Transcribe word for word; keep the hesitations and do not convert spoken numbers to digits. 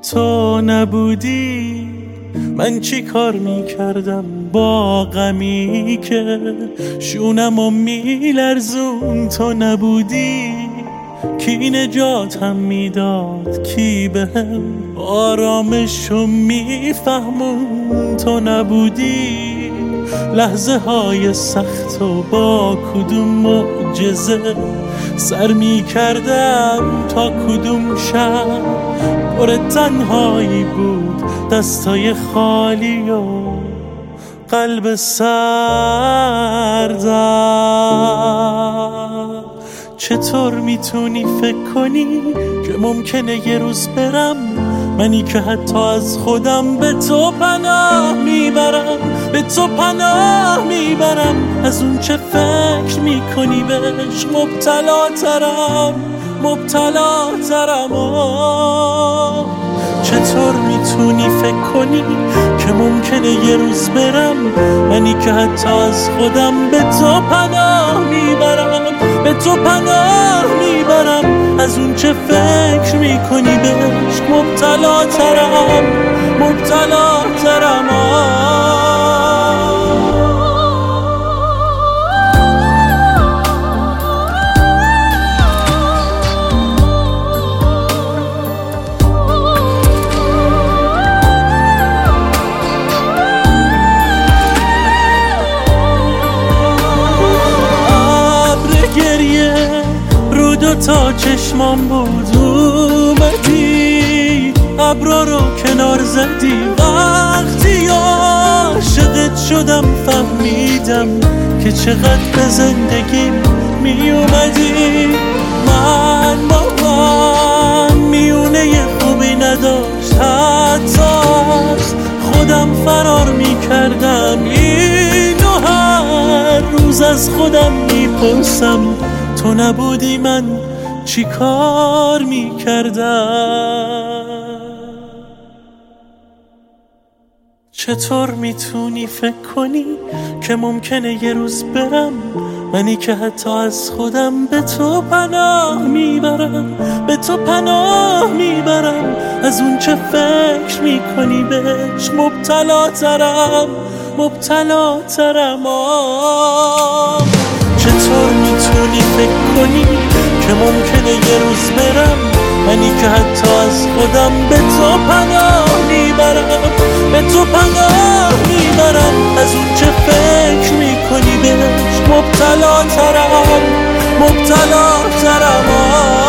تو نبودی من چی کار میکردم با غمی که شونمو میلرزون. تو نبودی کی نجاتم میداد، کی بهم آرامشو میفهمون. تو نبودی لحظه های سخت و با کدوم معجزه سر میکردم تا کدوم شب پر تنهایی بود، دستای خالی و قلب سردم. چطور میتونی فکر کنی که ممکنه یه روز برم، منی که حتی از خودم به تو پناه میبرم، به تو پناه میبرم. از اون چه فکر میکنی بهش مبتلا ترم، مبتلا ترم. چطور میتونی فکر کنی که ممکنه یه روز برم، منی که حتی از خودم به تو پناه میبرم، به تو پناه میبرم. از اون چه فکر میکنی بهش مبتلا ترم، مبتلا ترم. دو تا چشمام بود اومدی، ابرا رو کنار زدی. وقتی عاشقت شدم فهمیدم که چقدر به زندگی می اومدی. من با من میونه خوبی نداشت، حتی از خودم فرار می کردم. اینو هر روز از خودم می پرسم، تو نبودی من چی کار می کردم؟ چطور میتونی فکر کنی که ممکنه یه روز برم، منی که حتی از خودم به تو پناه میبرم، به تو پناه میبرم. از اون چه فکر میکنی بهش مبتلا ترم، مبتلا ترم. چطور میتونی فکر کنی که ممکنه یه روز برم، منی که حتی از خودم به تو پناه میبرم، به تو پناه میبرم. از اون چه فکر میکنی بهش مبتلا ترم، مبتلا ترم.